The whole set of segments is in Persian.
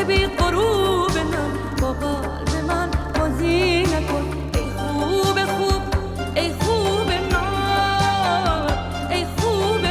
بی غروب من با قلب من بازی نکن. ای خوب خوب ای خوب من، ای خوب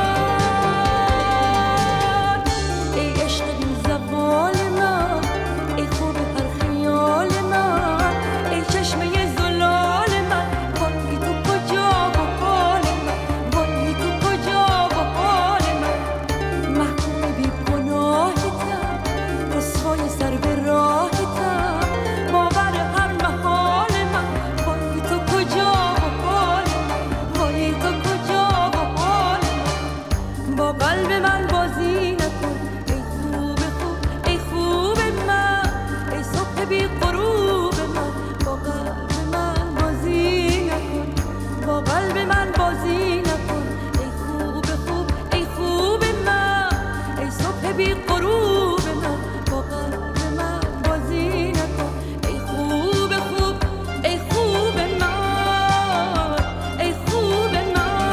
من، ای عشق بی زوال من، ای خوب هر خیال من، ای چشمه زلال من. وای تو کجا و حال من، وای تو کجا و حال من. محکوم بی گناهتم، رسوای سر به راهتم، باور هر محال من. وای تو کجا و حال من، وای تو کجا و حال من. با قلب من بازی نکن. ای خوب خوب ای خوب من، ای صبح بی غروب من. با قلب من بازی نکن، با قلب من بازی نکن. ای خوب خوب ای خوب من، ای صبح بی غروب من. با قلب من بازی نکن. ای خوب خوب ای خوب من، ای خوب من.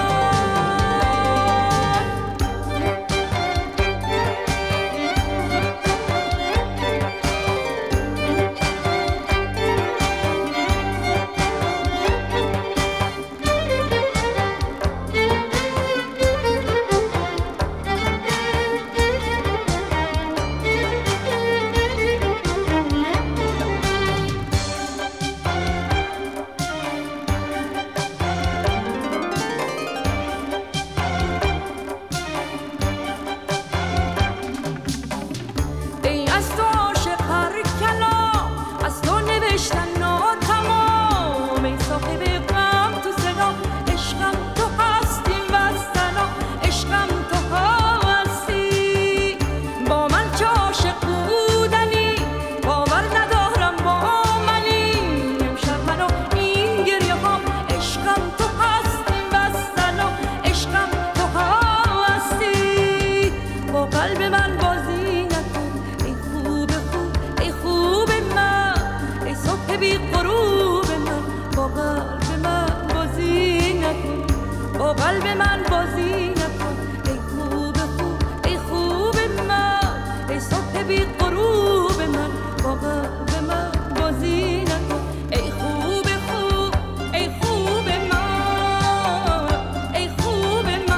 ای از تو عاشق هر کلام، از تو نوشتن ناتمام. ای صاحب غم تو صدا، عشقم تو هستی والسلام، عشقم تو هستی. با من چه عاشق بودنی، باور ندارم با منی. امشب منو این گریه هام، عشقم تو هستی والسلام، عشقم تو هستی. با قلب من بازی نکن. ای خوب خوب ای خوب من، ای صبح بی غروب من. با قلب من بازی نکن، با قلب من بازی نکن. ای خوب خوب ای خوب من، ای صبح بی غروب من. با قلب من بازی نکن. ای خوب خوب ای خوب من، ای خوب من.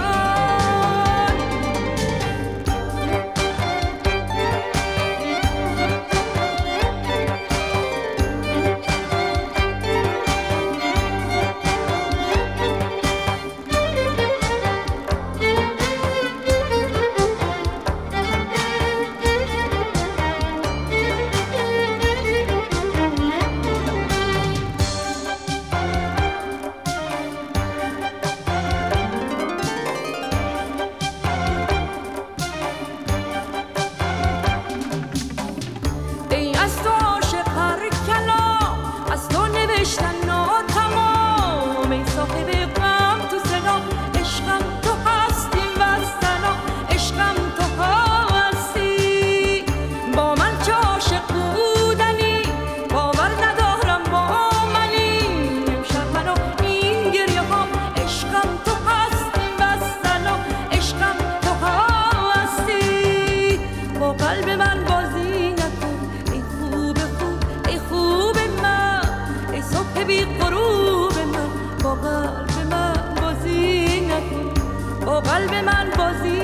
ای از تو عاشق هر کلام، از تو نوشتن ناتمام. ای صاحب غم تو صدا، عشقم تو هستی والسلام، عشقم تو هستی. با من چه عاشق بودنی، باور ندارم با منی. امشب منو این گریه هام، عشقم تو هستی والسلام، عشقم تو هستی. با قلب من بازی نکن. ای خوب خوب ای خوب من، ای صبح بی غروب من. با قلب من بازی نکن، با قلب من بازی